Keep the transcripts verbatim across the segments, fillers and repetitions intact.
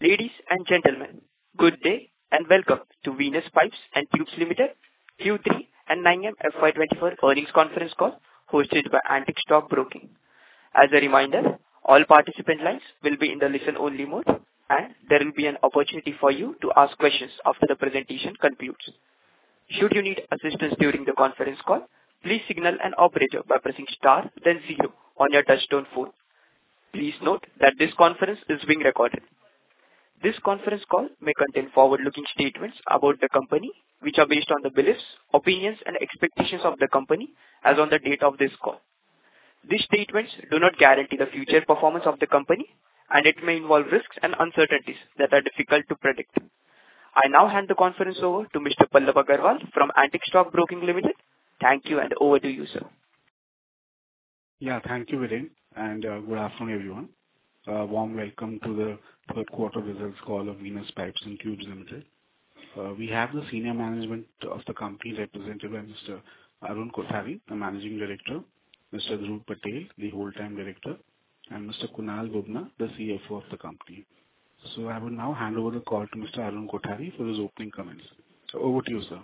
Ladies and gentlemen, good day and welcome to Venus Pipes and Tubes Limited Q three and nine M F Y twenty-four earnings conference call hosted by Antique Stock Broking. As a reminder, all participant lines will be in the listen-only mode, and there will be an opportunity for you to ask questions after the presentation concludes. Should you need assistance during the conference call, please signal an operator by pressing star then zero on your touchtone phone. Please note that this conference is being recorded. This conference call may contain forward-looking statements about the company, which are based on the beliefs, opinions, and expectations of the company as on the date of this call. These statements do not guarantee the future performance of the company, and it may involve risks and uncertainties that are difficult to predict. I now hand the conference over to Mister Pallav Agarwal from Antique Stock Broking Limited. Thank you, and over to you, sir. Yeah, thank you, Viren, and uh, good afternoon, everyone. Uh, warm welcome to the third quarter results call of Venus Pipes and Tubes Limited. Uh, we have the senior management of the company represented by Mister Arun Kothari, the Managing Director, Mister Dhruv Patel, the Whole-Time Director, and Mister Kunal Bubna, the C F O of the company. So I will now hand over the call to Mister Arun Kothari for his opening comments. So over to you, sir.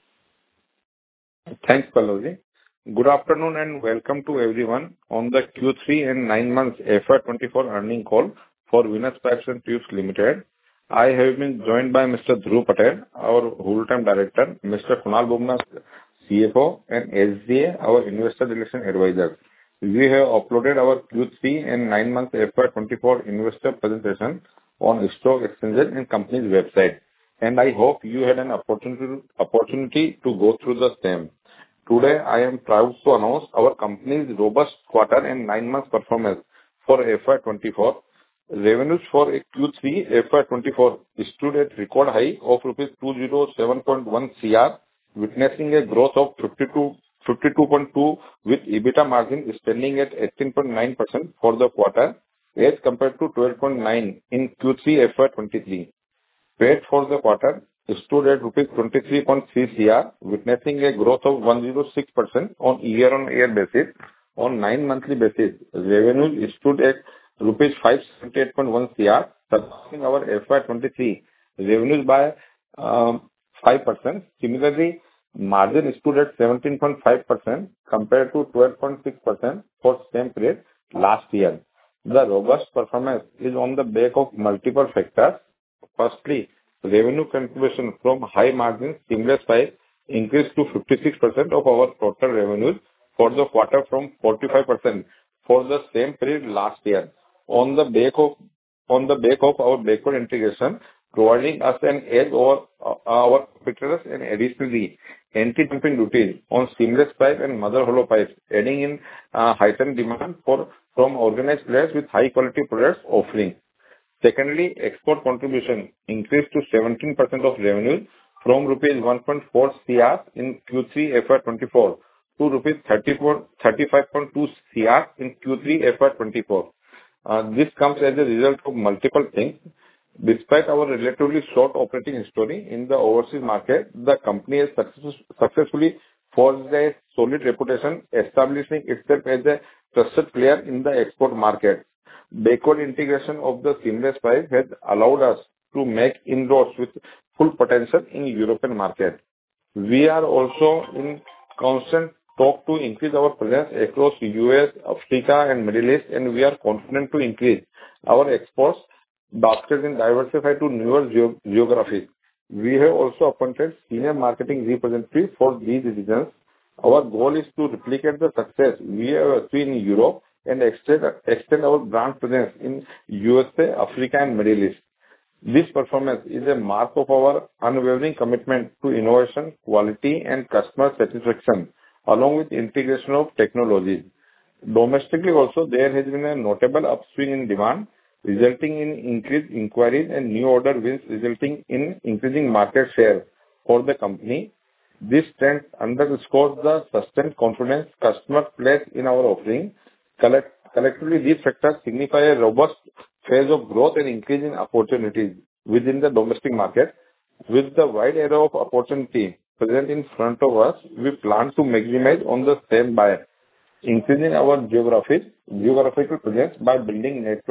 Thanks, Pallavji. Good afternoon and welcome to everyone on the Q three and nine months F Y twenty-four earning call for Venus Pipes and Tubes Limited. I have been joined by Mister Dhruv Patel, our Whole-Time Director, Mister Kunal Bubna, C F O, and S G A, our Investor Relations Advisor. We have uploaded our Q three and nine months F Y twenty-four investor presentation on stock exchanges and company's website, and I hope you had an opportunity opportunity to go through the same. Today, I am proud to announce our company's robust quarter and nine months performance for F Y twenty-four. Revenues for Q three F Y twenty-four stood at record high of rupees two hundred seven point one crore, witnessing a growth of fifty-two point two, with EBITDA margin standing at eighteen point nine percent for the quarter as compared to twelve point nine in Q three F Y twenty-three. P A T for the quarter stood at rupees twenty-three point three crore, witnessing a growth of one hundred six percent on year-on-year basis. On nine-monthly basis, revenues stood at rupees five hundred seventy-eight point one crore, surpassing our F Y twenty-three revenues by um, five percent. Similarly, margin stood at seventeen point five percent compared to twelve point six percent for same period last year. The robust performance is on the back of multiple factors. Firstly, revenue contribution from high margin seamless pipe increased to fifty-six percent of our total revenues for the quarter from forty-five percent for the same period last year. On the back of on the back of our backward integration, providing us an edge over uh, our competitors, and additionally, anti-dumping duties on seamless pipe and mother hollow pipes, adding in uh, heightened demand for from organized players with high quality products offering. Secondly, export contribution increased to seventeen percent of revenues from rupees one point four crore in Q three F Y twenty-four to rupees thirty-five point two crore in Q three F Y twenty-four. Uh, this comes as a result of multiple things. Despite our relatively short operating history in the overseas market, the company has success, successfully forged a solid reputation, establishing itself as a trusted player in the export market. Backward integration of the seamless pipe has allowed us to make inroads with full potential in European market. We are also in constant talk to increase our presence across U S, Africa, and Middle East, and we are confident to increase our exports basket and diversify to newer ge- geographies. We have also appointed senior marketing representatives for these regions. Our goal is to replicate the success we have achieved in Europe and extend, extend our brand presence in U S A, Africa, and Middle East. This performance is a mark of our unwavering commitment to innovation, quality, and customer satisfaction, along with integration of technologies. Domestically also, there has been a notable upswing in demand, resulting in increased inquiries and new order wins, resulting in increasing market share for the company. This trend underscores the sustained confidence customers place in our offering. Collect- collectively, these factors signify a robust phase of growth and increasing opportunities within the domestic market. With the wide array of opportunity present in front of us, we plan to maximize on the same by increasing our geographies, geographical presence by building network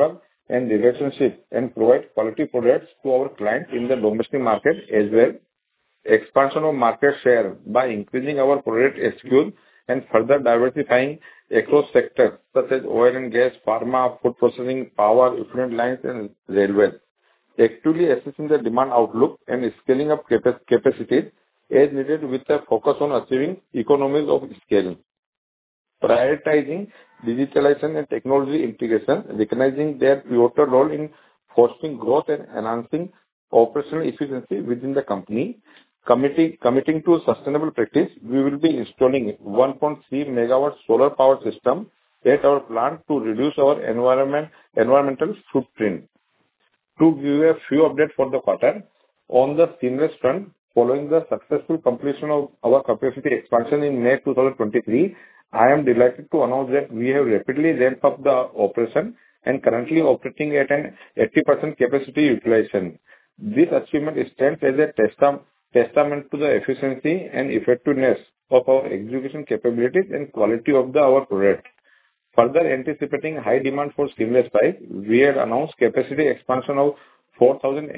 and relationship and provide quality products to our clients in the domestic market as well. Expansion of market share by increasing our product S K Us and further diversifying across sectors such as oil and gas, pharma, food processing, power, effluent lines, and railways. Actively assessing the demand outlook and scaling up capa- capacities as needed with a focus on achieving economies of scale. Prioritizing digitalization and technology integration, recognizing their pivotal role in fostering growth and enhancing operational efficiency within the company. Committing, committing to sustainable practice, we will be installing one point three megawatt solar power system at our plant to reduce our environment, environmental footprint. To give a few updates for the quarter, on the seamless front, following the successful completion of our capacity expansion in May twenty twenty-three, I am delighted to announce that we have rapidly ramped up the operation and currently operating at an eighty percent capacity utilization. This achievement stands as a testam- testament to the efficiency and effectiveness of our execution capabilities and quality of the, our product. Further anticipating high demand for seamless pipe, we had announced capacity expansion of four thousand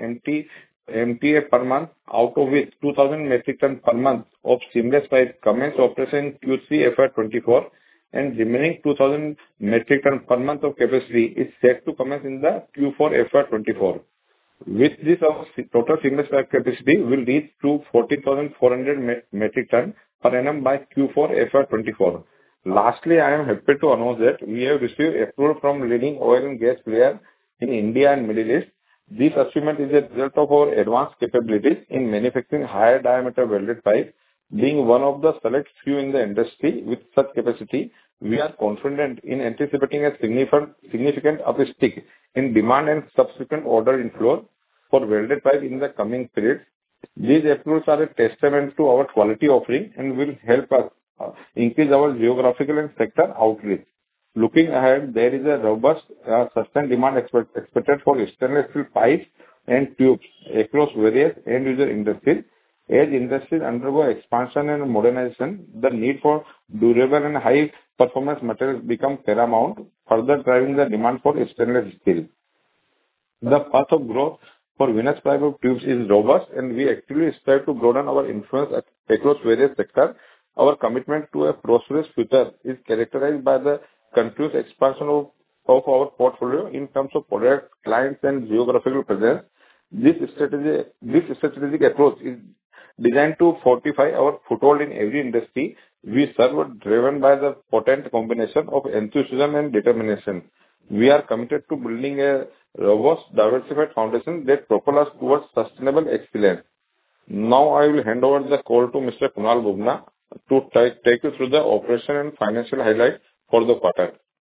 M T A per month, out of which two thousand metric ton per month of seamless pipe commenced operation in Q three F Y twenty-four, and remaining two thousand metric ton per month of capacity is set to commence in the Q four F Y twenty-four. With this, our total seamless pipe capacity will reach to forty thousand four hundred metric ton per annum by Q four F Y twenty-four. Lastly, I am happy to announce that we have received approval from leading oil and gas players in India and Middle East. This achievement is a result of our advanced capabilities in manufacturing higher diameter welded pipe. Being one of the select few in the industry with such capacity, we are confident in anticipating a significant significant uptick in demand and subsequent order inflow for welded pipe in the coming periods. These approvals are a testament to our quality offering and will help us uh, increase our geographical and sector outreach. Looking ahead, there is a robust uh, sustained demand expect, expected for stainless steel pipes and tubes across various end user industries. As industries undergo expansion and modernization, the need for durable and high performance materials become paramount, further driving the demand for stainless steel. The path of growth for Venus Pipe Tubes is robust, and we actively strive to broaden our influence across various sectors. Our commitment to a prosperous future is characterized by the continuous expansion of, of our portfolio in terms of products, clients, and geographical presence. This strategy, this strategic approach is designed to fortify our foothold in every industry we serve, driven by the potent combination of enthusiasm and determination. We are committed to building a robust, diversified foundation that propels us towards sustainable excellence. Now I will hand over the call to Mister Kunal Bubna to take, take you through the operation and financial highlights for the quarter.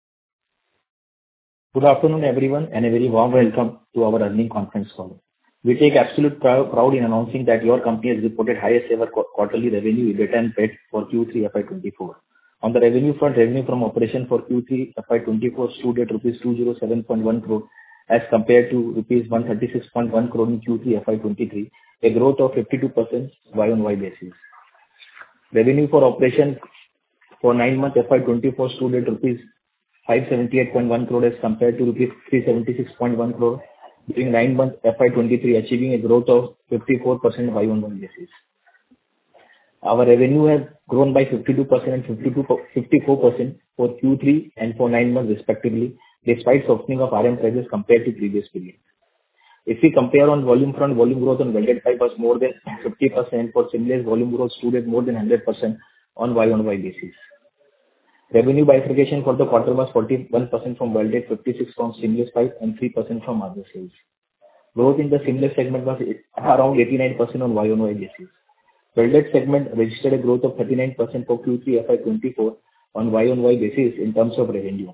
Good afternoon, everyone, and a very warm welcome to our earnings conference call. We take absolute prou- proud in announcing that your company has reported highest ever qu- quarterly revenue, EBITDA and P A T for Q three F Y twenty-four. On the revenue front, revenue from operation for Q three F Y twenty-four stood at rupees two hundred seven point one crore as compared to rupees one hundred thirty-six point one crore in Q three F Y twenty-three, a growth of fifty-two percent Y on Y basis. Revenue for operation for nine months F Y twenty-four stood at rupees five hundred seventy-eight point one crore as compared to rupees three hundred seventy-six point one crore during nine months F Y twenty-three, achieving a growth of fifty-four percent Y on Y basis. Our revenue has grown by fifty-two percent and fifty-four percent for Q three and for nine months respectively, despite softening of R M prices compared to previous period. If we compare on volume front, volume growth on welded pipe was more than fifty percent. For seamless, volume growth stood at more than one hundred percent on Y on Y basis. Revenue bifurcation for the quarter was forty-one percent from welded, fifty-six percent from seamless pipe, and three percent from other sales. Growth in the seamless segment was around eighty-nine percent on Y on Y basis. Welded segment registered a growth of thirty-nine percent for Q three F Y twenty-four on Y on Y basis in terms of revenue.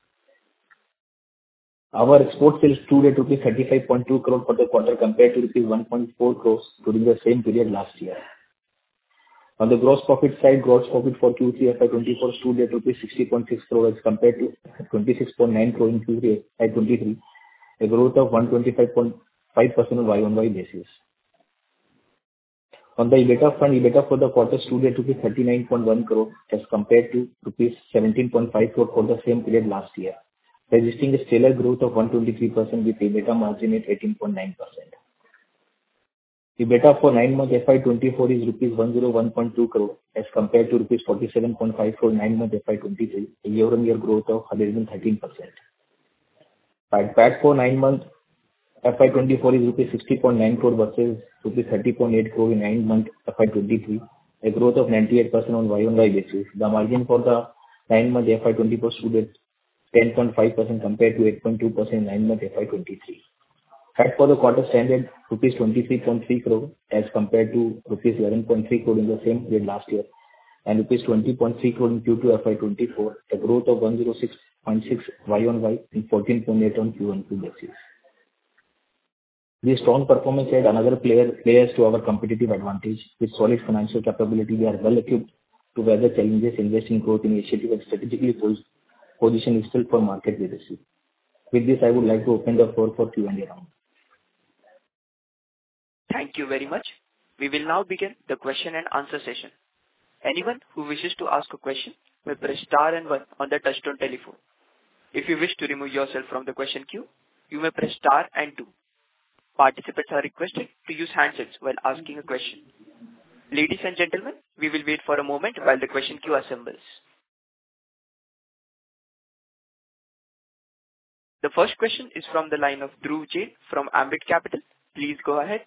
Our export sales stood at rupees thirty-five point two crore for the quarter compared to rupees one point four crores during the same period last year. On the gross profit side, gross profit for Q three F Y twenty-four stood at rupees sixty point six crore as compared to twenty-six point nine crore in Q three F Y twenty-three, a growth of one hundred twenty-five point five percent on Y on Y basis. On the EBITDA front, EBITDA for the quarter stood at rupees thirty-nine point one crore as compared to rupees seventeen point five crore for the same period last year. registering a stellar growth of one hundred twenty-three percent with EBITDA margin at eighteen point nine percent. EBITDA for nine months F Y twenty-four is rupees one hundred one point two crore as compared to rupees forty-seven point five crore nine months F Y twenty-three, a year-on-year growth of one hundred thirteen percent. PAT for nine months F Y twenty-four is rupees sixty point nine crore versus rupees thirty point eight crore in nine months F Y twenty-three, a growth of ninety-eight percent on Y-on-Y basis. The margin for the nine months F Y twenty-four stood at ten point five percent compared to eight point two percent in nine months F Y twenty-three. PAT for the quarter standard rupees twenty-three point three crore as compared to rupees eleven point three crore in the same period last year and rupees twenty point three crore in Q two F Y twenty-four, a growth of one hundred six point six Y-on-Y and fourteen point eight on Q-on-Q basis. This strong performance add another player players to our competitive advantage. With solid financial capability, we are well equipped to weather challenges, invest in growth initiative and strategically pos- position itself for market leadership. With this, I would like to open the floor for Q and A round. Thank you very much. We will now begin the question and answer session. Anyone who wishes to ask a question may press star and one on the touchtone telephone. If you wish to remove yourself from the question queue, you may press star and two. Participants are requested to use handsets while asking a question. Ladies and gentlemen, we will wait for a moment while the question queue assembles. The first question is from the line of Dhruv Jain from Ambit Capital. Please go ahead.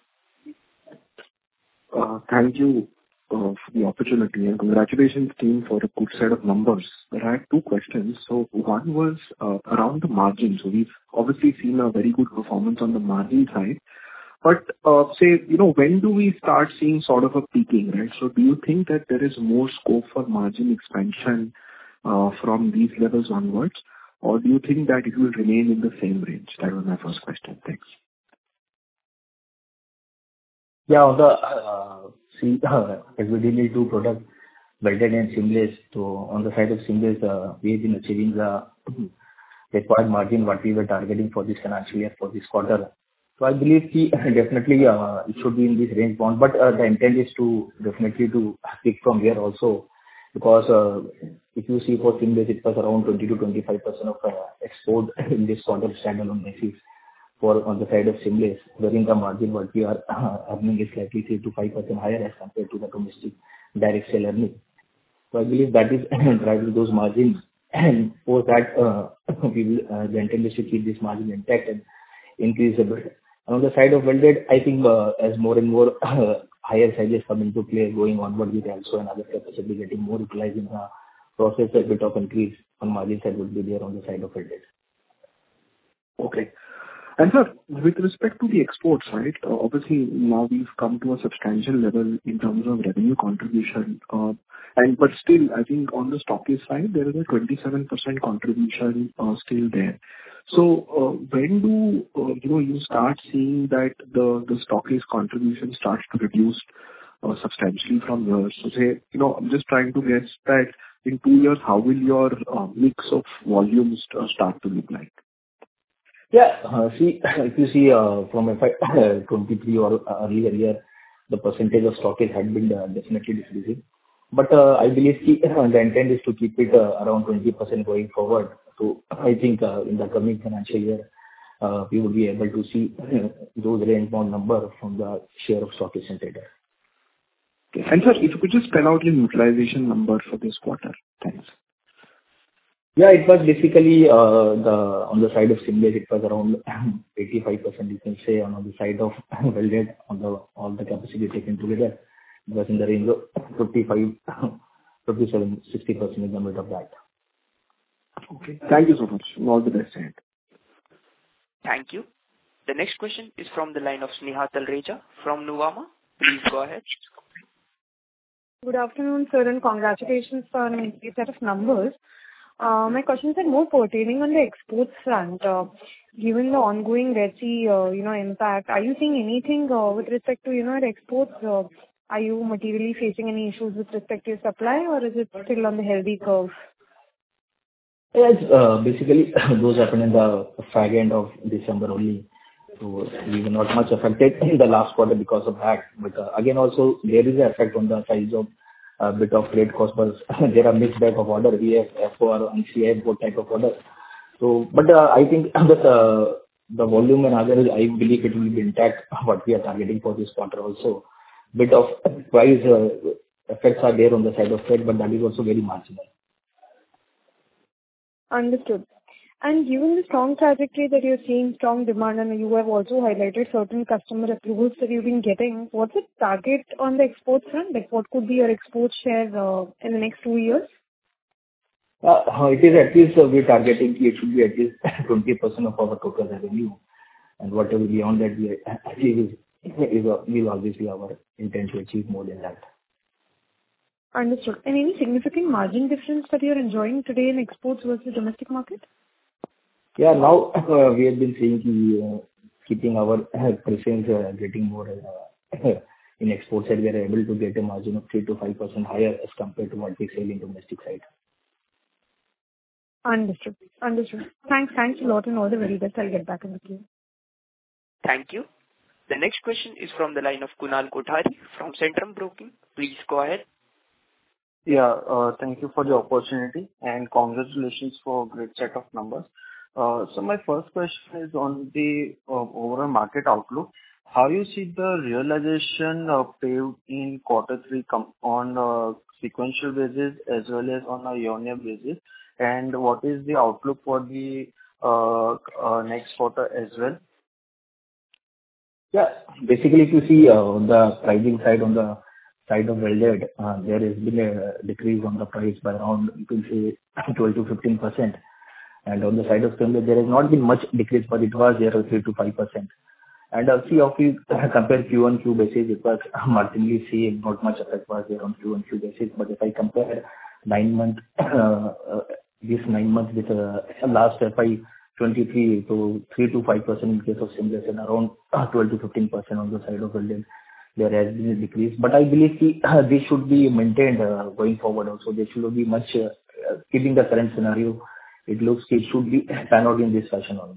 Uh, thank you uh, for the opportunity and congratulations team for a good set of numbers. But I had two questions. So one was uh, around the margin. So we've obviously seen a very good performance on the margin side. But uh, say, you know, when do we start seeing sort of a peaking, right? So do you think that there is more scope for margin expansion uh, from these levels onwards? Or do you think that it will remain in the same range? That was my first question. Thanks. Yeah, on the uh, see, uh, as we deal into product welded and seamless, so on the side of seamless, uh, we have been achieving the required margin what we were targeting for this financial year, for this quarter. So I believe he, definitely uh, it should be in this range bound, but uh, the intent is to definitely to pick from here also, because uh, if you see for seamless, it was around twenty to twenty-five percent of uh, export in this quarter standalone basis. For on the side of seamless, wherein the margin what we are uh, earning is likely three to five percent higher as compared to the domestic direct sale earning. So I believe that is driving those margins, and for that uh, we will uh, the intent is to keep this margin intact and increase a bit. And on the side of welded, I think uh, as more and more uh, higher sizes come into play going onward with also another capacity getting more utilized in the process, a bit of increase on margin side would be there on the side of welded. Okay. And sir, with respect to the exports, right, uh, obviously now we've come to a substantial level in terms of revenue contribution. Uh, and but still, I think on the stockist side, there is a twenty-seven percent contribution uh, still there. So uh, when do uh, you know you start seeing that the the stockist contribution starts to reduce uh, substantially from here? So say, you know, I'm just trying to guess that in two years, how will your uh, mix of volumes uh, start to look like? Yeah. uh, See, if you see uh, from F Y twenty-three or earlier year, the percentage of stockage had been uh, definitely decreasing. But uh, I believe the the intent is to keep it uh, around twenty percent going forward. So I think uh, in the coming financial year, uh, we will be able to see uh, those range-bound number from the share of stockage and trader. Okay. And sir, if you could just spell out your utilization number for this quarter. Thanks. Yeah, it was basically uh, the on the side of seamless, it was around eighty-five percent you can say, and on the side of welded, on the all the capacity taken together, it was in the range of fifty-five, fifty-seven, sixty percent in the middle of that. Okay. Thank you so much. All the best. Thank you. The next question is from the line of Sneha Talreja from Nuvama. Please go ahead. Good afternoon, sir, and congratulations for an increased set of numbers. Uh, my questions are more pertaining on the exports front. Uh, given the ongoing Red Sea, uh, you know, impact, are you seeing anything uh, with respect to, you know, exports? Uh, are you materially facing any issues with respect to your supply, or is it still on the healthy curve? Yes, uh, basically those happened in the fag end of December only. So we were not much affected in the last quarter because of that. But uh, again, also there is an effect on the size of a bit of freight cost, but there are mixed bag of order. We have F O R and C I both type of order. So So, but uh, I think that uh, the volume and other, I believe it will be intact, what we are targeting for this quarter also. Bit of price uh, effects are there on the side of Fed, but that is also very marginal. Understood. And given the strong trajectory that you're seeing, strong demand, and you have also highlighted certain customer approvals that you've been getting, what's the target on the export front? Like, what could be your export share uh, in the next two years? Uh, It is at least uh, we're targeting it should be at least twenty percent of our total revenue, and whatever beyond that we achieve is is uh, will always be our intent to achieve more than that. Understood. And any significant margin difference that you're enjoying today in exports versus domestic market? Yeah, now uh, we have been seeing the, uh, keeping our uh, presence uh, getting more uh, in exports, and we are able to get a margin of three to five percent higher as compared to what we sell in domestic side. Understood. Understood. Thanks. Thanks a lot, and all the very best. I'll get back in the queue. Thank you. The next question is from the line of Kunal Kothari from Centrum Broking. Please go ahead. Yeah, uh, thank you for the opportunity, and congratulations for a great set of numbers. Uh, So my first question is on the uh, overall market outlook. How you see the realization uh, paved in quarter three com- on a sequential basis as well as on a year-on-year basis? And what is the outlook for the uh, uh, next quarter as well? Yeah. Basically, if you see uh, on the pricing side, on the side of welded, uh, there has been a decrease on the price by around, you can say, twelve to fifteen percent. And on the side of stainless, there has not been much decrease, but it was there of three to five percent. And uh, see, if you compare Q on Q basis, it was marginally same, not much effect was there on Q on Q basis. But if I compare nine month, uh, uh, this nine months with uh, last F Y twenty-three, to three to five percent in case of stainless and around twelve to fifteen percent on the side of welded, there has been a decrease. But I believe the, uh, this should be maintained uh, going forward also. There should be much, uh, uh, keeping the current scenario, it looks it should be pan out in this fashion only.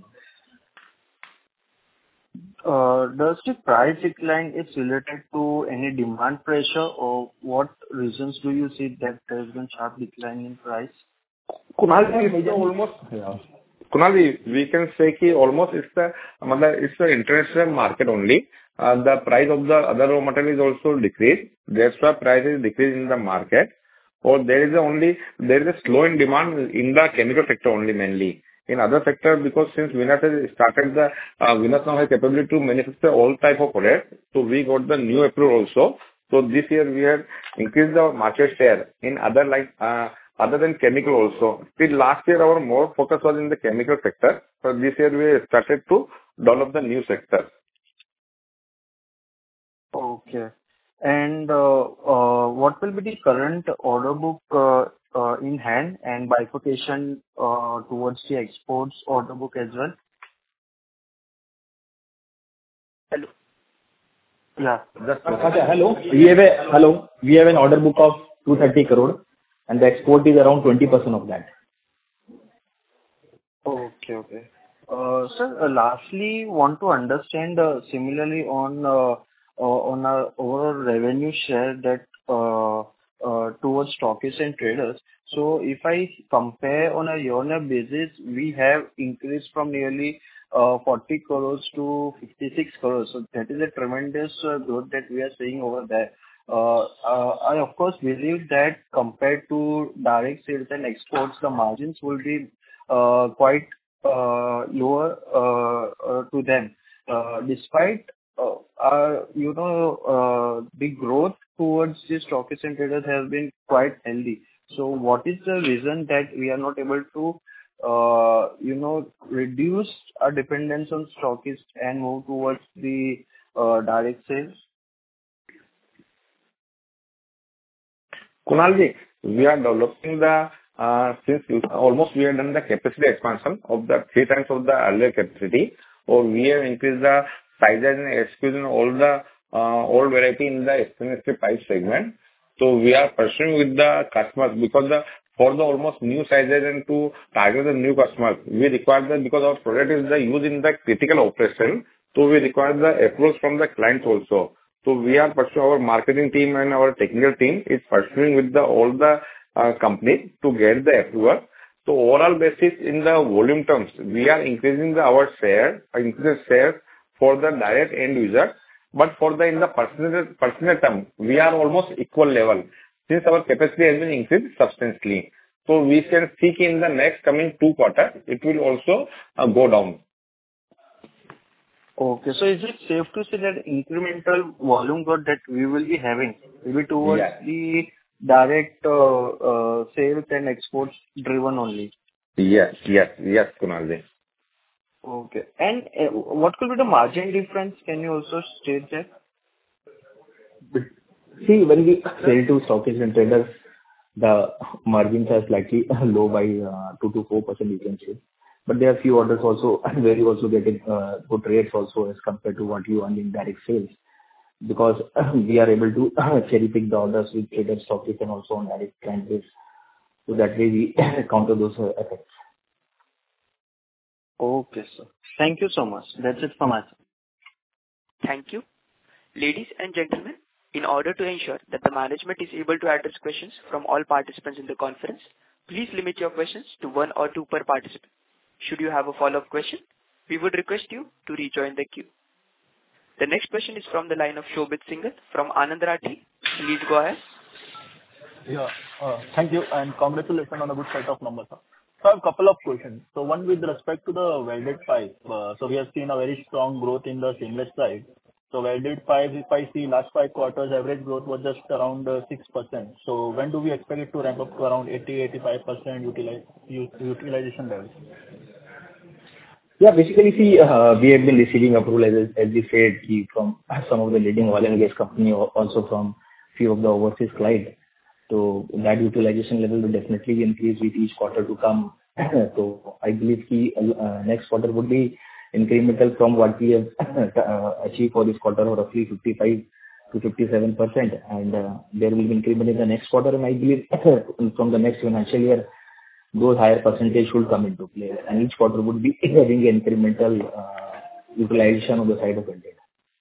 Uh, Does the price decline is related to any demand pressure, or what reasons do you see that there has been sharp decline in price? Kunal, it's almost, Yeah. Kunal, we can say ki almost it's the, matlab, it's the international market only. Uh, the price of the other raw material is also decreased. That's why price is decreased in the market. Or there is a only, there is a slow in demand in the chemical sector only mainly. In other sector, because since Venus has started the, uh, Venus now has capability to manufacture all type of products, so we got the new approval also. So this year we have increased the market share in other like, uh, other than chemical also. Till last year our more focus was in the chemical sector, but this year we started to develop the new sector. Okay. And uh, uh, what will be the current order book uh, uh, in hand and bifurcation uh, towards the exports order book as well? Hello. Yeah. Okay, hello. We have a hello. We have an order book of two hundred thirty crore, and the export is around twenty percent of that. Okay, okay. Uh, Sir, uh, lastly, want to understand uh, similarly on uh, uh, on our overall revenue share that uh, uh, towards stockists and traders. So if I compare on a year-on-year basis, we have increased from nearly uh, forty crores to fifty-six crores. So that is a tremendous uh, growth that we are seeing over there. Uh, uh, I of course believe that compared to direct sales and exports, the margins will be uh, quite uh, lower uh, uh, to them. Uh, Despite uh, our, you know, uh, the growth towards the stockists and traders has been quite healthy. So what is the reason that we are not able to, uh, you know, reduce our dependence on stockists and move towards the uh, direct sales? Kunalji, we are developing the, uh, since you- almost we have done the capacity expansion of the three times of the earlier capacity, or we have increased the sizes and S K Us in all the, uh, all variety in the stainless steel pipe segment. So we are pursuing with the customers because the, for the almost new sizes and to target the new customers, we require that because our product is the used in the critical operation, so we require the approach from the clients also. So we are pursuing, our marketing team and our technical team is pursuing with the all the uh, companies to get the approval. So overall basis, in the volume terms, we are increasing the our share, increasing share for the direct end user, but for the in the personal personal term, we are almost equal level since our capacity has been increased substantially. So we can see in the next coming two quarters, it will also uh, go down. Okay. So is it safe to say that incremental volume growth that we will be having will be towards Yeah. the direct uh, uh, sales and exports driven only? Yes, yes, yes, Kunalji. Okay. And uh, what could be the margin difference? Can you also state that? See, when we sell to stockists and traders, the margins are slightly low by uh, two to four percent you can say. But there are few orders also where you also getting uh, good rates also as compared to what you earn in direct sales. Because we are able to cherry pick the orders with traders, stockists and also on direct client base. So that way we counter those uh, effects. Okay, sir. Thank you so much. That's it from us. Thank you. Ladies and gentlemen, in order to ensure that the management is able to address questions from all participants in the conference, please limit your questions to one or two per participant. Should you have a follow-up question, we would request you to rejoin the queue. The next question is from the line of Shobit Singhal from Anand Rathi. Please go ahead. Yeah. uh, Thank you, and congratulations on a good set of numbers, sir. So I have a couple of questions. So one with respect to the welded pipe. Uh, So we have seen a very strong growth in the seamless side. So welded pipe, if I see last five quarters, average growth was just around uh, six percent. So when do we expect it to ramp up to around eighty to eighty-five percent utilize- u- utilization levels? Yeah, basically, see, uh, we have been receiving approval, as, as we said, ki from some of the leading oil and gas company, al- also from few of the overseas clients. So that utilization level will definitely increase with each quarter to come. So I believe ki, uh, next quarter would be incremental from what we have uh, achieved for this quarter, of roughly fifty-five to fifty-seven percent. And uh, there will be increment in the next quarter. And I believe from the next financial year, those higher percentage should come into play. And each quarter would be having incremental uh, utilization on the side of welded.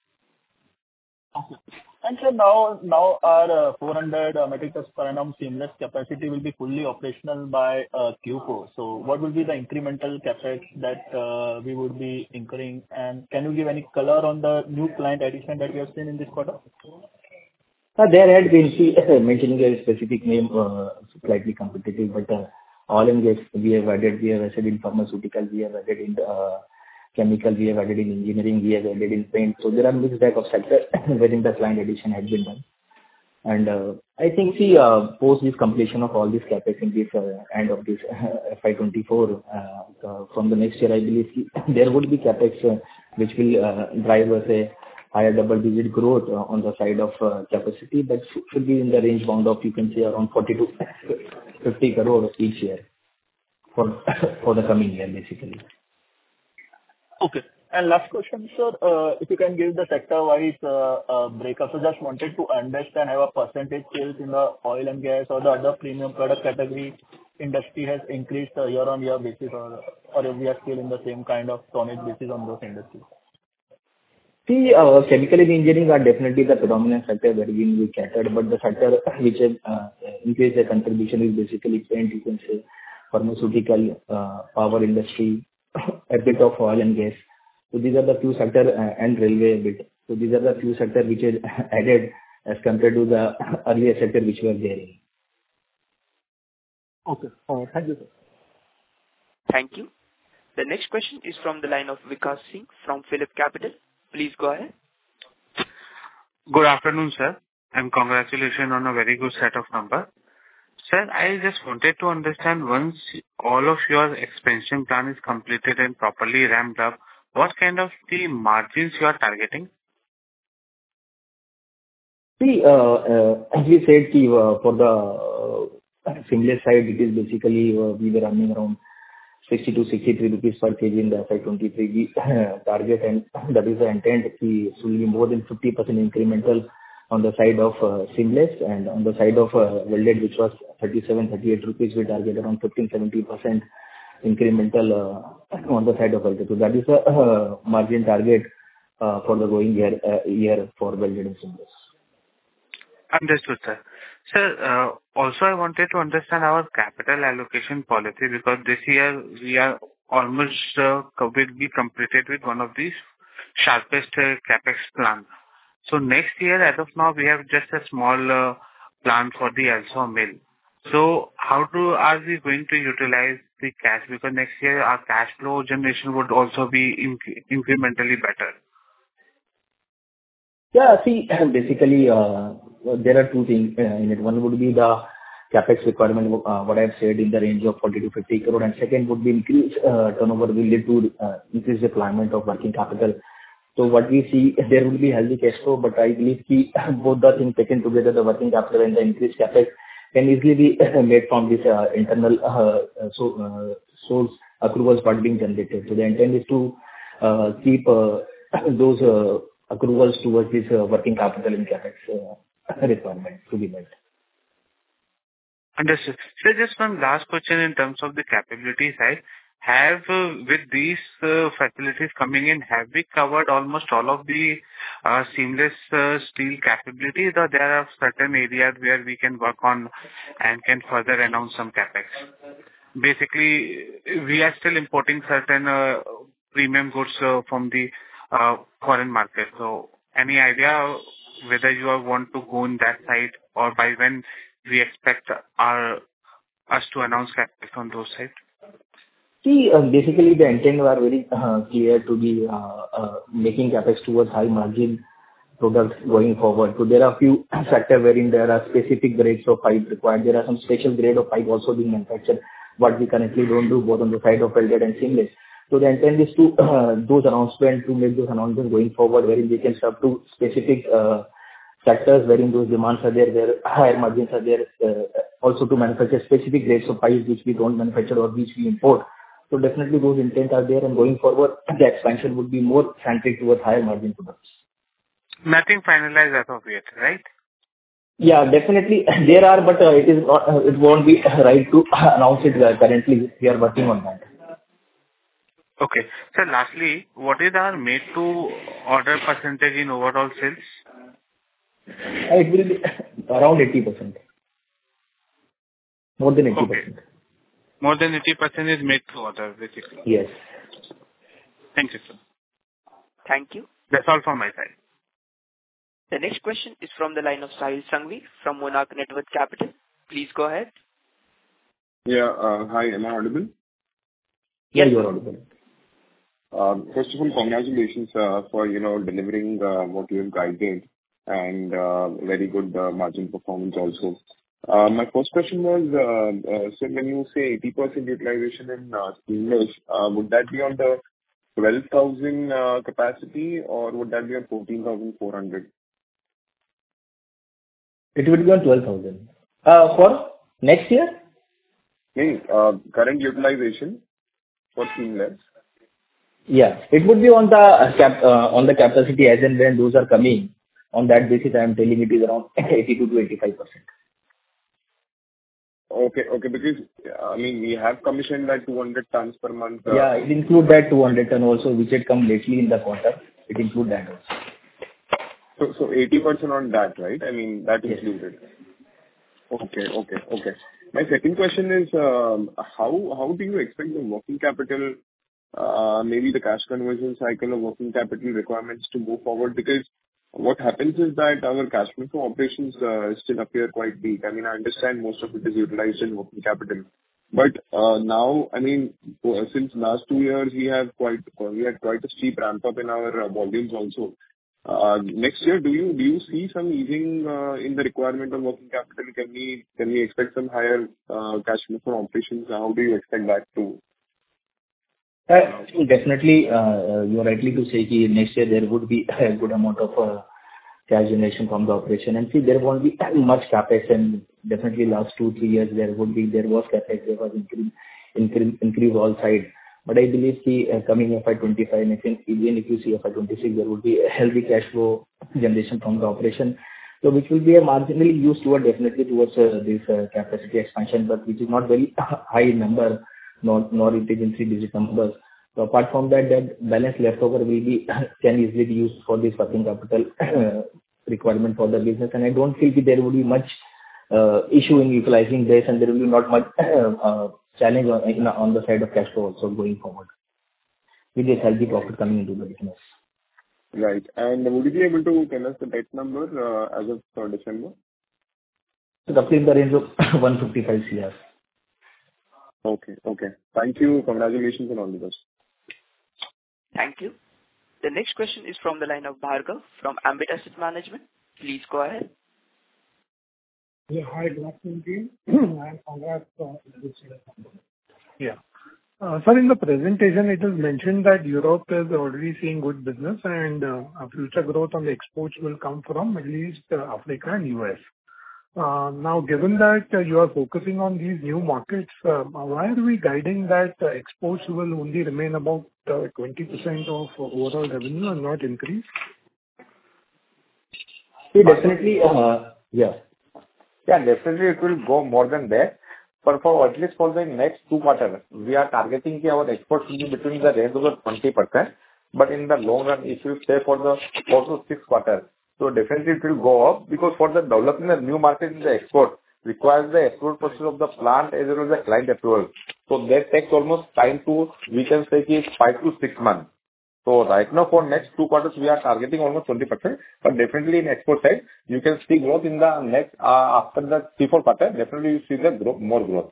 Okay. And so now, now our uh, four hundred uh, metric tons per annum seamless capacity will be fully operational by uh, Q four. So what will be the incremental capex that uh, we would be incurring? And can you give any color on the new client addition that we have seen in this quarter? Uh, There had been, see, mentioning a specific name, uh, slightly competitive, but uh, oil and gas we have added, we have added in pharmaceutical, we have added in uh, chemical, we have added in engineering, we have added in paint. So there are mixed bag of sectors wherein the client addition has been done. And uh, I think, see, uh, post this completion of all this capex in this uh, end of this uh, F Y twenty-four, uh, uh, from the next year, I believe see, there would be capex uh, which will uh, drive us a higher double-digit growth uh, on the side of uh, capacity. That should should be in the range bound of, you can say, around forty to fifty crore each year for for the coming year, basically. Okay. And last question, sir, uh, if you can give the sector-wise uh, uh, breakup. So just wanted to understand how a percentage sales in the oil and gas or the other premium product category industry has increased uh, year-on-year basis, or or if we are still in the same kind of tonnage basis on those industries. See, uh, chemical and engineering are definitely the predominant sector wherein we catered, but the sector which has uh, increased the contribution is basically paint, you can say, pharmaceutical, uh, power industry, a bit of oil and gas. So these are the few sector uh, and railway a bit. So these are the few sector which is added as compared to the earlier sector which were there in. Okay. Uh, thank you, sir. Thank you. The next question is from the line of Vikas Singh from Phillip Capital. Please go ahead. Good afternoon, sir, and congratulations on a very good set of numbers. Sir, I just wanted to understand, once all of your expansion plan is completed and properly ramped up, what kind of the margins you are targeting? See, uh, uh, as we said, see, uh, for the uh, seamless side, it is basically uh, we were running around sixty to sixty-three rupees per kg in the F Y twenty-three we, uh, target, and that is the intent. It will be more than fifty percent incremental on the side of uh, seamless, and on the side of uh, welded, which was thirty-seven, thirty-eight rupees, we target around fifteen, seventeen percent incremental uh, on the side of welded. So that is the uh, margin target uh, for the going year, uh, year for welded and seamless. Understood, sir. Sir, uh, also I wanted to understand our capital allocation policy because this year we are almost uh, co- will be completed with one of these sharpest uh, capex plan. So next year, as of now, we have just a small uh, plan for the Elsau mill. So how do are we going to utilize the cash? Because next year our cash flow generation would also be inc- incrementally better. Yeah, see, basically, uh, there are two things uh, in it. One would be the capex requirement, uh, what I've said, in the range of forty to fifty crore, and second would be increase uh, turnover will lead to uh, increase deployment of working capital. So what we see, there will be healthy cash flow, but I believe ki both the things taken together, the working capital and the increased capex, can easily be made from this uh, internal uh, so uh, source accruals what being generated. So the intent is to uh, keep uh, those uh, accruals towards this uh, working capital and capex uh, requirement to be met. Understood. So just one last question in terms of the capability side. Have, uh, with these uh, facilities coming in, have we covered almost all of the uh, seamless uh, steel capabilities, or there are certain areas where we can work on and can further announce some capex? Basically, we are still importing certain uh, premium goods uh, from the uh, foreign market. So any idea whether you are want to go in that side, or by when we expect our us to announce capex on those sides? See, uh, basically the intent were very uh, clear to be uh, uh, making capex towards high margin products going forward. So there are a few sectors wherein there are specific grades of pipe required. There are some special grade of pipe also being manufactured, what we currently don't do, both on the side of welded and seamless. So the intent is to uh, those announcements, to make those announcements going forward, wherein we can serve to specific uh, sectors wherein those demands are there, where higher margins are there, uh, also to manufacture specific grades of pipes which we don't manufacture or which we import. So definitely those intents are there, and going forward, the expansion would be more centric towards higher margin products. Nothing finalized as of yet, right? Yeah, definitely there are, but uh, it is not, uh, it won't be right to announce it uh, currently. We are working on that. Okay. So lastly, what is our made to order percentage in overall sales? Uh, It will be around eighty percent. More than eighty percent. Okay. More than eighty percent is made to order, basically. Yes. Thank you, sir. Thank you. That's all from my side. The next question is from the line of Sahil Sanghvi from Monarch Network Capital. Please go ahead. Yeah. uh, Hi, am I audible? Yeah, Yes, you are sir. audible. Um, First of all, congratulations uh, for, you know, delivering uh, what you have guided, and uh, very good uh, margin performance also. Uh, My first question was, uh, uh, so when you say eighty percent utilization in uh, seamless, uh, would that be on the twelve thousand uh, capacity, or would that be on fourteen thousand four hundred? It will be on twelve thousand. Uh, for next year? No, uh, current utilization for seamless. Yeah, it would be on the uh, cap uh, on the capacity as and when those are coming. On that basis, I am telling it is around eighty-two to eighty-five percent. Okay, okay, because, uh, I mean, we have commissioned that two hundred tons per month. uh, Yeah, it include that two hundred ton also, which had come lately in the quarter. It include that also. So, so eighty percent on that, right? I mean, that Yes. included. Okay, okay, okay. My second question is, um, how how do you expect the working capital, uh, maybe the cash conversion cycle of working capital requirements to move forward? Because what happens is that our cash flow from operations uh, still appear quite weak. I mean, I understand most of it is utilized in working capital, but uh, now, I mean, uh, since last two years, we have quite we had quite a steep ramp up in our uh, volumes also. Uh, Next year, do you do you see some easing uh, in the requirement of working capital? Can we can we expect some higher uh, cash flow from operations? How do you expect that to? Uh, Definitely, uh, you are rightly to say that next year there would be a good amount of uh, cash generation from the operation. And see, there won't be much CapEx, and definitely last two, three years there would be, there was CapEx, there was increase, increase, increase all sides. But I believe the uh, coming F Y twenty-five, and I think even if you see F Y twenty-six, there would be a healthy cash flow generation from the operation. So which will be a marginally used toward, definitely towards uh, this uh, capacity expansion, but which is not very high number, nor, nor it is in three-digit numbers. So apart from that, that balance leftover will be can easily be used for this working capital requirement for the business. And I don't feel that there would be much uh, issue in utilizing this, and there will be not much uh, challenge on, in, on the side of cash flow also going forward with this healthy profit coming into the business. Right. And would you be able to tell us the debt number uh, as of uh, December? So roughly in the range of one fifty-five crores. Okay. Okay. Thank you. Congratulations on all of this. Thank you. The next question is from the line of Bhargav from Ambit Asset Management. Please go ahead. Yeah. Hi, good afternoon, team. And congrats on the good set of numbers. Yeah. Uh, Sir, in the presentation, it is mentioned that Europe is already seeing good business and uh, future growth on the exports will come from Middle East, uh, Africa, and U S. Uh, Now, given that uh, you are focusing on these new markets, uh, why are we guiding that uh, exports will only remain about uh, twenty percent of overall revenue and not increase? See, definitely, uh, yeah. Yeah, definitely it will go more than that. But for at least for the next two quarters, we are targeting that our exports will be between the range of the twenty percent. But in the long run, if you say for the four to six quarters, so definitely it will go up because for the developing a new market in the export requires the approval process of the plant as well as the client approval. So that takes almost time to, we can say it's five to six months. So right now for next two quarters, we are targeting almost twenty percent, but definitely in export side, you can see growth in the next, uh, after the three, four quarters, definitely you see the growth, more growth.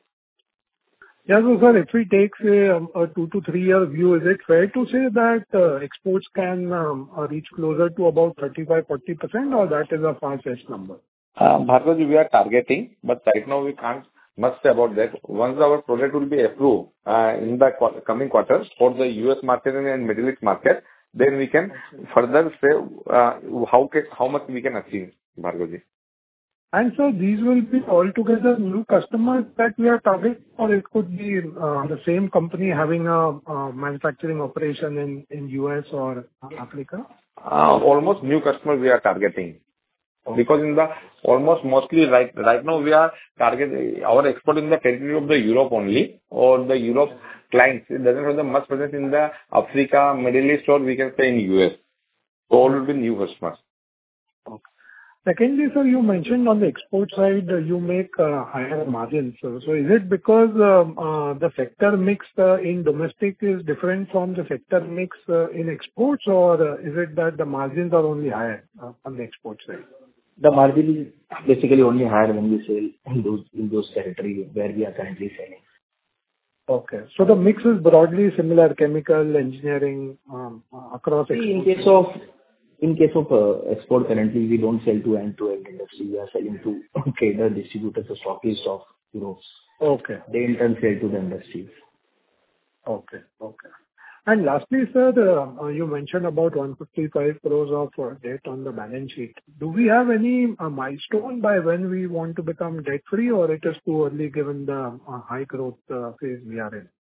Yeah, so sir, if we take, say, um, a two to three year view, is it fair to say that uh, exports can um, uh, reach closer to about thirty-five to forty percent, or that is a far-fetched number? Uh, Bhargav, we are targeting, but right now we can't much say about that. Once our project will be approved uh, in the qu- coming quarters for the U S market and Middle East market, then we can further say uh, how ca- how much we can achieve, Bhargav. And so these will be altogether new customers that we are targeting, or it could be uh, the same company having a uh, manufacturing operation in in U S or Africa? Uh, almost new customers we are targeting. Because in the almost mostly right right now we are targeting our export in the territory of the Europe only, or the Europe clients. It doesn't have the much presence in the Africa, Middle East, or we can say in U S. So all will be new customers. Okay. Secondly, sir, you mentioned on the export side, uh, you make uh, higher margins. So so is it because um, uh, the sector mix uh, in domestic is different from the sector mix uh, in exports, or uh, is it that the margins are only higher uh, on the export side? The margin is basically only higher when we sell in those, in those territories where we are currently selling. Okay. So the mix is broadly similar, chemical, engineering, um, across See, in exports. case of, in case of uh, export currently, we don't sell to end-to-end industry. We are selling to trader, distributors, or stockists of Europe. Okay. They in turn sell to the industries. Okay. Okay. And lastly, sir, uh, you mentioned about one hundred fifty-five crores of uh, debt on the balance sheet. Do we have any uh, milestone by when we want to become debt-free, or it is too early given the uh, high growth uh, phase we are in?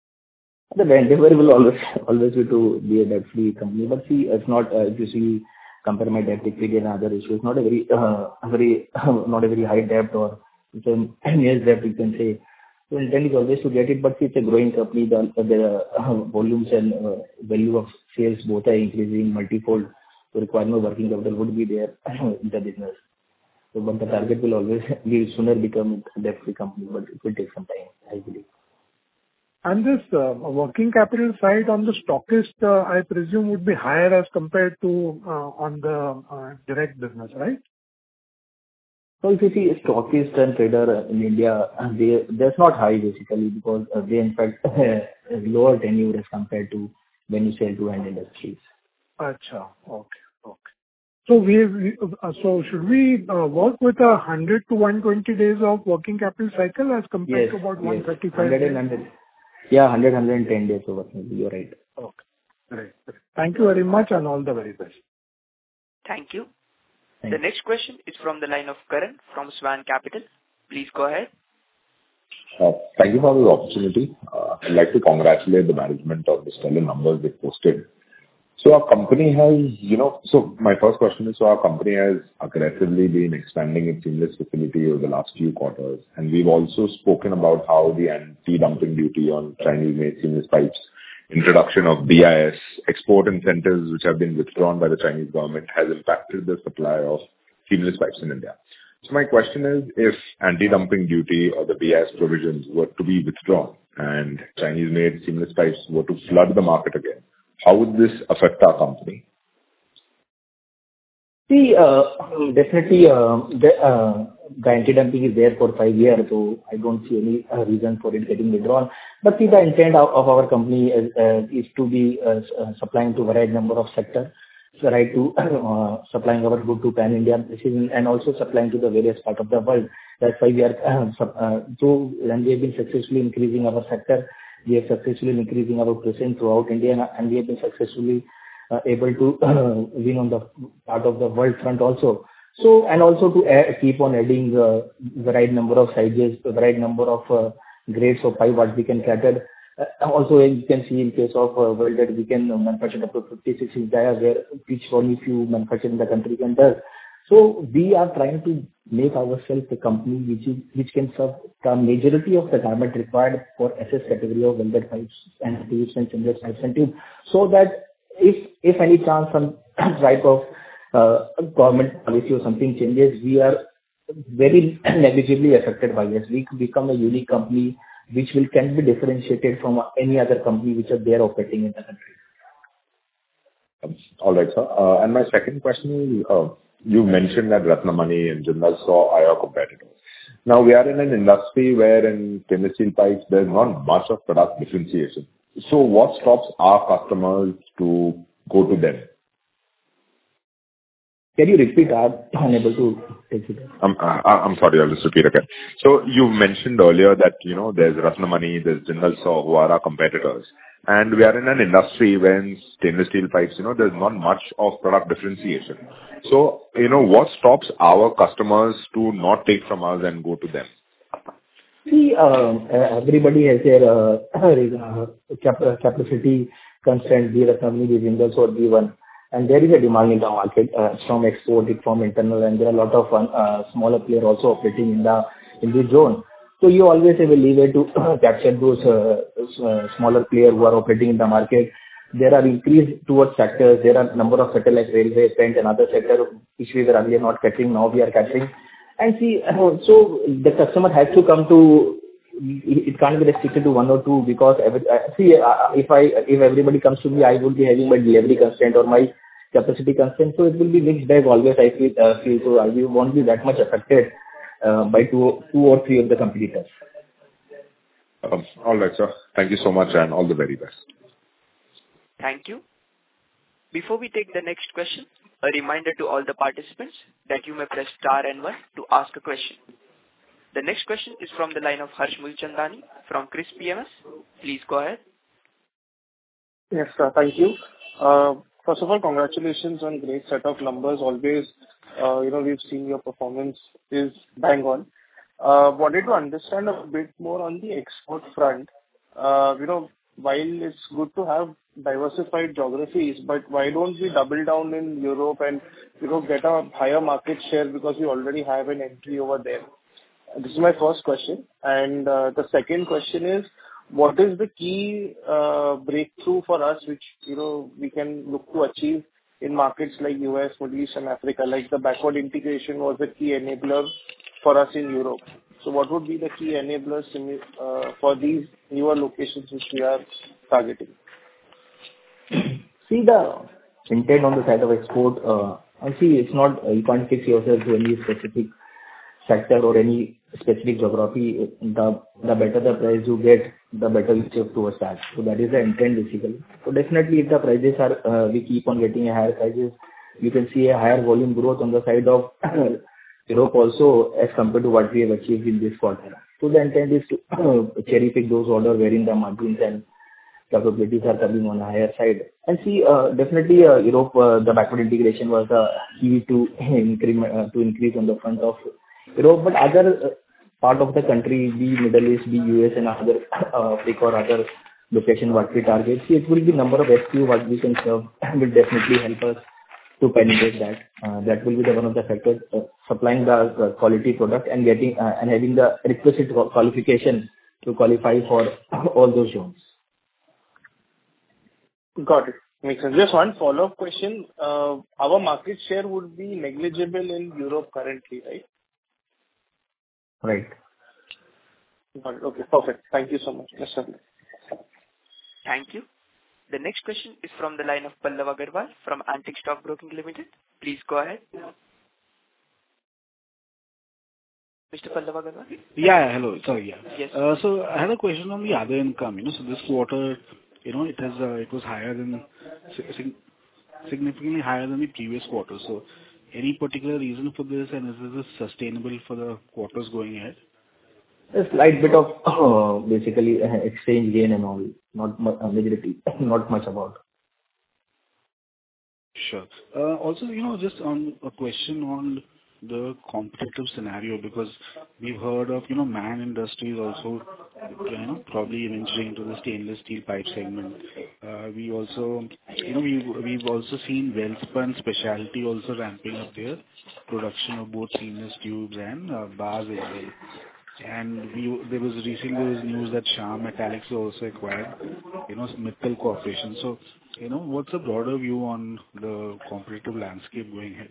The endeavor will always always be to be a debt-free company. But see, it's not, uh, if you see, compare my debt equity and other issues, not a very, uh, a very, not a very high debt, or it's a ten years debt, you can say. So intent is always to get it, but it's a growing company. The, the uh, volumes and uh, value of sales both are increasing multifold. So requirement of working capital would be there in the business. So, but the target will always be sooner become a debt-free company, but it will take some time, I believe. And this uh, working capital side on the stockist, uh, I presume, would be higher as compared to uh, on the uh, direct business, right? So if you see stockist and trader in India, they that's not high basically, because uh, they in fact lower tenure as compared to when you sell to end industries. Acha. Okay. Okay. So we, we uh, so should we uh, work with a one hundred to one hundred twenty days of working capital cycle as compared Yes, to about yes. one hundred thirty-five one hundred days? and one hundred. Yeah, one hundred, one hundred ten days of working. You're right. Okay. Great. Great. Thank you very much and all the very best. Thank you. Thank The you. next question is from the line of Karan from Swan Capital. Please go ahead. Uh, Thank you for the opportunity. Uh, I'd like to congratulate the management on the stellar numbers they posted. So our company has, you know, so my first question is, so our company has aggressively been expanding its seamless facility over the last few quarters, and we've also spoken about how the anti-dumping duty on Chinese-made seamless pipes, introduction of B I S, export incentives which have been withdrawn by the Chinese government, has impacted the supply of seamless pipes in India. So my question is, if anti-dumping duty or the B I S provisions were to be withdrawn and Chinese-made seamless pipes were to flood the market again, how would this affect our company? See, uh, definitely, uh, the uh, the anti-dumping is there for five years, so I don't see any uh, reason for it getting withdrawn. But see, the intent of of our company is uh, is to be uh, s- uh, supplying to varied number of sector, so right to uh, supplying our good to pan-India basis and also supplying to the various part of the world. That's why we are uh, sup- uh, so and we have been successfully increasing our sector. We have successfully increasing our presence throughout India, and and we have been successfully uh, able to uh, win on the part of the world front also. So, and also to add, keep on adding uh, the right number of sizes, the right number of uh, grades of pipe what we can cater. Uh, also, as you can see in case of uh, welded, we can uh, manufacture up to fifty-six inch dia, where which only few manufacturers in the country can do. So we are trying to make ourselves a company which is which can serve the majority of the garment required for S S category of welded pipes and tubes and seamless pipes and tubes, so that if if any chance some type of uh, government policy or something changes, we are very negligibly affected by this. We could become a unique company which will can be differentiated from any other company which are there operating in the country. All right, sir. Uh, And my second question is, uh, you mentioned that Ratnamani and Jindal Saw are your competitors. Now, we are in an industry where in stainless steel pipes, there's not much of product differentiation. So what stops our customers to go to them? Can you repeat? I'm unable to take it. I'm I- I'm sorry, I'll just repeat again. So you mentioned earlier that, you know, there's Ratnamani, there's Jindal Saw, who are our competitors, and we are in an industry when stainless steel pipes, you know, there's not much of product differentiation. So, you know, what stops our customers to not take from us and go to them? See, uh, everybody has their uh, uh, cap- capacity constraint, be it company, be Jindal or be one. And there is a demand in the market uh, from export, from internal, and there are a lot of uh, smaller players also operating in the in this zone. So you always have a leeway to capture those uh, uh, smaller players who are operating in the market. There are increase towards sectors. There are number of sectors like railway, paint, and other sector which we were earlier not catching. Now we are catching. And see, so the customer has to come to. It it can't be restricted to one or two, because every, uh, see, uh, if I if everybody comes to me, I will be having my delivery constraint or my capacity constraint. So it will be mixed bag always. I feel, uh, feel so I won't be that much affected uh, by two two or three of the competitors. Um, All right, sir. Thank you so much, and all the very best. Thank you. Before we take the next question, a reminder to all the participants that you may press star and one to ask a question. The next question is from the line of Harsh Mulchandani from Chris P M S. Please go ahead. Yes, sir. Thank you. Uh, First of all, congratulations on great set of numbers. Always, uh, you know, we've seen your performance is bang on. Uh, Wanted to understand a bit more on the export front. Uh, You know, while it's good to have diversified geographies, but why don't we double down in Europe and, you know, get a higher market share, because we already have an entry over there? This is my first question. And uh, the second question is, what is the key uh, breakthrough for us, which, you know, we can look to achieve in markets like U S, Middle East, and Africa? Like the backward integration was a key enabler for us in Europe. So what would be the key enablers in, uh, for these newer locations which we are targeting? See, the intent on the side of export, uh, and see, it's not, uh, you can't fix yourself to any specific sector or any specific geography. The the better the price you get, the better you shift towards that. So that is the intent basically. So definitely, if the prices are, uh, we keep on getting a higher prices, you can see a higher volume growth on the side of Europe also, as compared to what we have achieved in this quarter. So the intent is to cherry pick those orders wherein the margins and capabilities are coming on a higher side. And see, uh, definitely, uh, Europe, uh, the backward integration was the key to increment, uh, to increase on the front of Europe. But other uh, part of the country, be Middle East, be U S, and other uh, Africa or other location what we target, see, it will be number of S K U what we can serve will definitely help us to penetrate that. Uh, that will be the one of the factors, uh, supplying the uh, quality product and getting uh, and having the requisite qualification to qualify for all those zones. Got it. Makes sense. Just one follow-up question. Uh, Our market share would be negligible in Europe currently, right? Right. Got it. Okay, perfect. Thank you so much. Yes, sir. Thank you. The next question is from the line of Pallav Agarwal from Antique Stock Broking Limited. Please go ahead. Mister Pallav Agarwal? Yeah, hello. Sorry, yeah. Yes. Uh, So I had a question on the other income. You know, so this quarter, you know, it has, uh, it was higher than, sig- significantly higher than the previous quarter. So any particular reason for this, and is this sustainable for the quarters going ahead? A slight bit of uh, basically uh, exchange gain and all, not much, uh, majority, not much about. Sure. Uh, Also, you know, just on a question on the competitive scenario, because we've heard of, you know, Man Industries also, you know, probably venturing into the stainless steel pipe segment. Uh, We also, you know, we've, we've also seen Welspun Specialty also ramping up their production of both seamless tubes and uh, bars as well. And we, there was recently there was news that Shyam Metallics also acquired, you know, Mittal Corporation. So, you know, what's the broader view on the competitive landscape going ahead?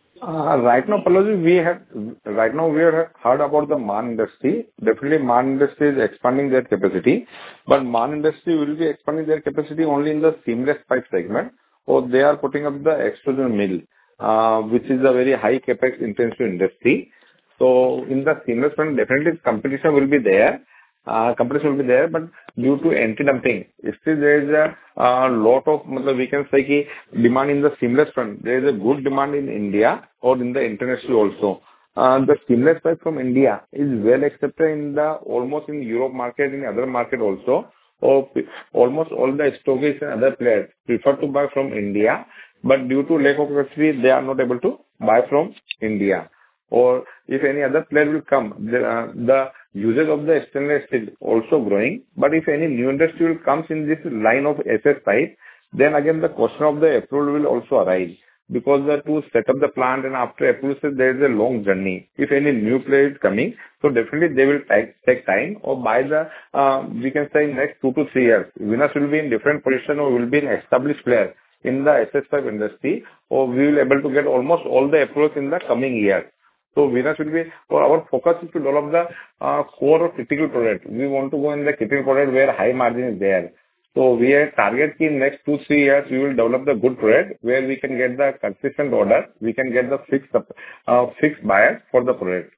Uh, Right now, Pallavi, we have right now we have heard about the Man Industry. Definitely, Man Industry is expanding their capacity, but Man Industry will be expanding their capacity only in the seamless pipe segment, or they are putting up the extrusion mill, uh, which is a very high capex intensive industry. So in the seamless front, definitely competition will be there. Uh, competition will be there, but due to anti-dumping, still there is a uh, lot of, we can say, ki demand in the seamless front. There is a good demand in India or in the international also. Uh, the seamless pipe from India is well accepted in the almost in Europe market, in other market also. Or almost all the stockists and other players prefer to buy from India, but due to lack of capacity, they are not able to buy from India. Or if any other player will come, the, uh, the usage of the stainless steel also growing. But if any new industry will comes in this line of S S pipe, then again the question of the approval will also arise. Because the, to set up the plant and after approval, there is a long journey. If any new player is coming, so definitely they will take, take time, or by the, uh, we can say next two to three years, Venus will be in different position or will be an established player in the S S pipe industry, or we will able to get almost all the approvals in the coming years. So Venus will be, or our focus is to develop the uh, core or critical product. We want to go in the critical product where high margin is there. So we are target in next two, three years, we will develop the good product where we can get the consistent order, we can get the fixed, uh, fixed buyers for the product.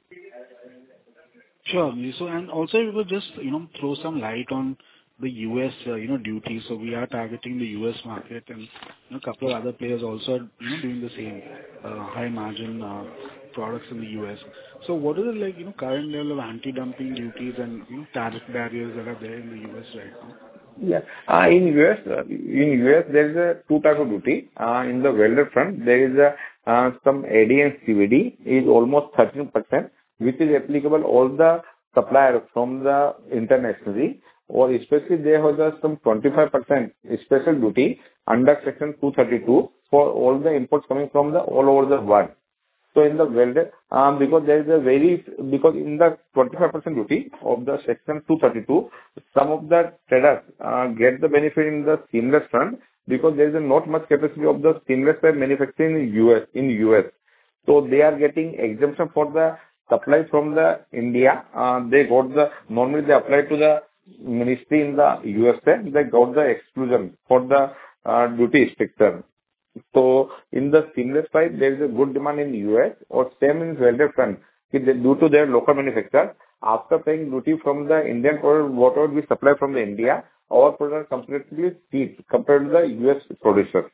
Sure. So, and also you could just, you know, throw some light on the U S, uh, you know, duties. So we are targeting the U S market, and, you know, a couple of other players also are, you know, doing the same, uh, high margin uh, products in the U S. So what are the, like, you know, current level of anti-dumping duties and, you know, tariff barriers that are there in the U S right now? Yeah. Uh, in U S, uh, in U S there is a two type of duty. Uh, in the welded front, there is a, uh, some A D and C V D is almost thirteen percent, which is applicable all the suppliers from the internationally, or especially they have the some twenty-five percent special duty under section two thirty-two for all the imports coming from the all over the world. So in the welded, um, because there is a very, because in the twenty-five percent duty of the section two thirty-two, some of the traders uh, get the benefit in the seamless front because there is a not much capacity of the seamless pipe manufacturing in U S, in U S. So they are getting exemption for the supply from the India. Uh, they got the, normally they apply to the ministry in the U S A, they got the exclusion for the uh, duty stricter. So in the seamless pipe, there is a good demand in U S, or same in welded front. Due to their local manufacturer, after paying duty from the Indian product, whatever we supply from the India, our product completely cheap compared to the U S producer.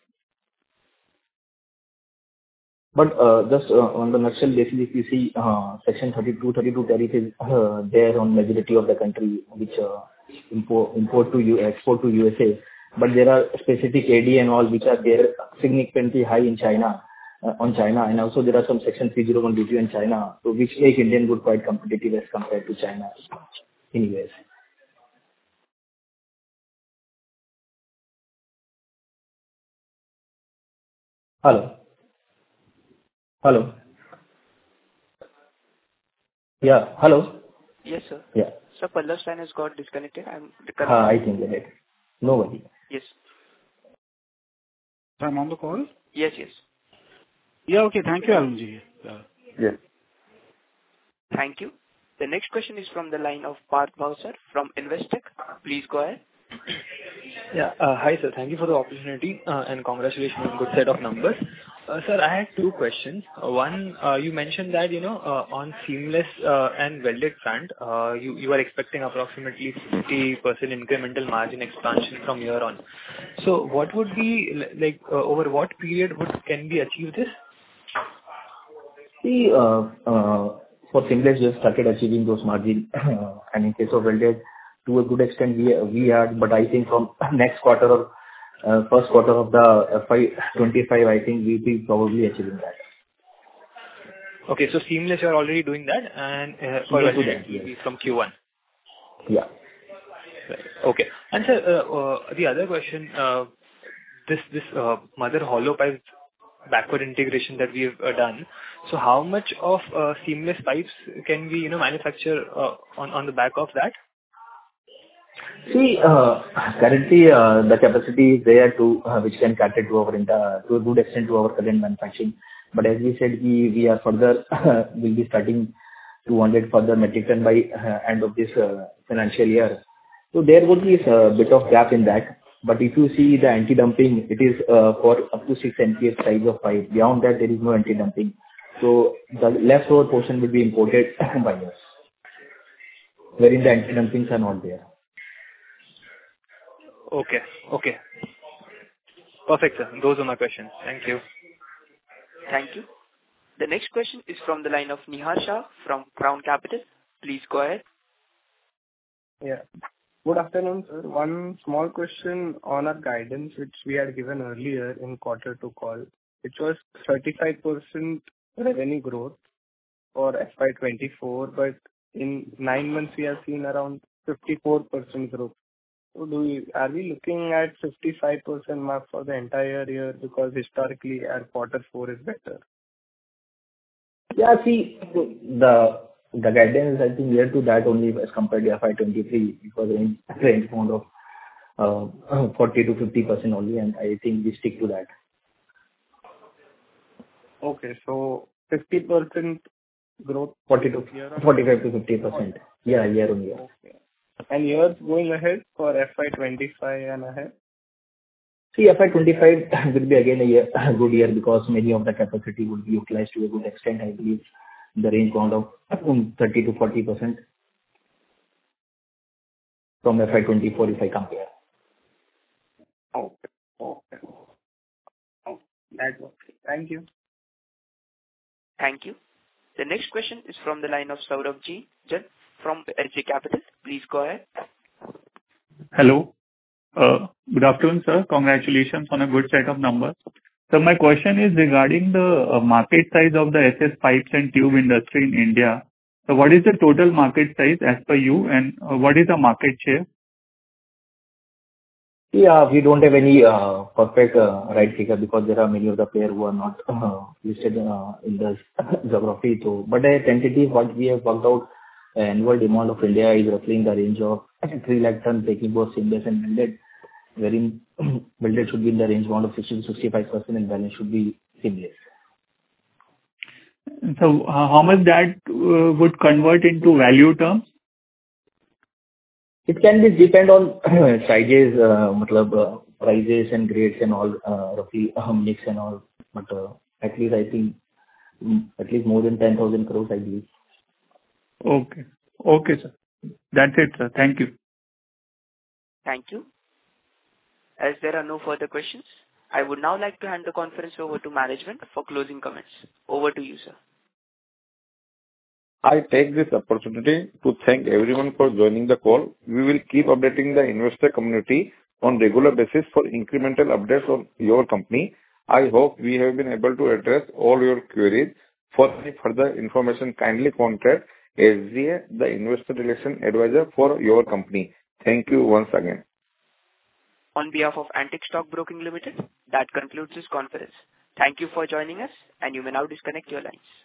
But uh, just uh, on the nutshell basis, if you see uh, section thirty-two, thirty-two tariff is uh, there on majority of the country which uh, import, import to U, export to U S A. But there are specific A D and all which are there significantly high in China, uh, on China, and also there are some section three oh one duty in China, so which make Indian good quite competitive as compared to China in U S. Hello. Hello. Yeah. Hello. Yes, sir. Yeah. Sir, Pallav's line has got disconnected. I'm Ah, I think that. No worry. Yes. I'm on the call? Yes, yes. Yeah, okay. Thank you, Arunji. Uh, Yes. Thank you. The next question is from the line of Parth Bhavsar from Investec. Please go ahead. Yeah. uh, Hi, sir. Thank you for the opportunity, uh, and congratulations on good set of numbers. Uh, Sir, I had two questions. Uh, One, uh, you mentioned that, you know, uh, on seamless uh, and welded front, uh, you you are expecting approximately fifty percent incremental margin expansion from here on. So what would be, l- like, uh, over what period would can we achieve this? See, uh, uh, for seamless, we have started achieving those margin, and in case of welded, to a good extent, we we are, but I think from next quarter or uh, first quarter of the F Y twenty-five, I think we'll be probably achieving that. Okay, so seamless, you are already doing that, and uh, for Yes, welded, yes. it will be from Q one. Yeah. Right. Okay. And sir, uh, uh, the other question, uh, this this uh, mother hollow pipe backward integration that we've uh, done. So how much of uh, seamless pipes can we, you know, manufacture uh, on on the back of that? See, uh, currently, uh, the capacity is there to, uh, which can cater to our, entire- to a good extent to our current manufacturing. But as we said, we, we are further, will be starting two hundred further metric ton by uh, end of this uh, financial year. So there would be a bit of gap in that. But if you see the anti-dumping, it is uh, for up to six M P F size of pipe. Beyond that, there is no anti-dumping. So the leftover portion will be imported by us, wherein the anti-dumpings are not there. Okay. Okay. Perfect, sir. Those are my questions. Thank you. Thank you. The next question is from the line of Nihar Shah from Crown Capital. Please go ahead. Yeah. Good afternoon, sir. One small question on our guidance, which we had given earlier in quarter two call, which was thirty-five percent revenue growth for F Y twenty-four, but in nine months we have seen around fifty-four percent growth. So do we, are we looking at fifty-five percent mark for the entire year? Because historically our quarter four is better. Yeah, see, the the guidance, I think, near to that only as compared to F Y twenty-three, because range range bound of uh, forty to fifty percent only, and I think we stick to that. Okay, so fifty percent growth. forty to forty-five to fifty percent. Yeah, year on year. Okay. And years going ahead for F Y twenty-five and ahead? See, F Y twenty-five will be again a year, a good year, because many of the capacity would be utilized to a good extent, I believe, in the range bound of thirty to forty percent from F Y twenty-four if I compare. Okay. Okay. Okay. That's okay. Thank you. Thank you. The next question is from the line of Saurabh G. Jan from H J Capital. Please go ahead. Hello. Uh, Good afternoon, sir. Congratulations on a good set of numbers. So my question is regarding the uh, market size of the S S pipes and tube industry in India. So what is the total market size as per you, and uh, what is the market share? Yeah, we don't have any uh, perfect uh, right figure, because there are many of the players who are not uh, listed uh, in the geography. So, but a tentative what we have worked out, uh, annual demand of India is roughly in the range of three lakh tons, taking both seamless and welded, wherein welded should be in the range bound of sixty to sixty-five percent, and balance should be seamless. So uh, how much that uh, would convert into value terms? It can be depend on sizes, uh, matlab, uh, prices and grades and all, uh, roughly uh, mix and all. But uh, at least I think mm, at least more than ten thousand crores, I believe. Okay. Okay, sir. That's it, sir. Thank you. Thank you. As there are no further questions, I would now like to hand the conference over to management for closing comments. Over to you, sir. I take this opportunity to thank everyone for joining the call. We will keep updating the investor community on regular basis for incremental updates on your company. I hope we have been able to address all your queries. For any further information, kindly contact S G A, the investor relation advisor for your company. Thank you once again. On behalf of Antique Stock Broking Limited, that concludes this conference. Thank you for joining us, and you may now disconnect your lines.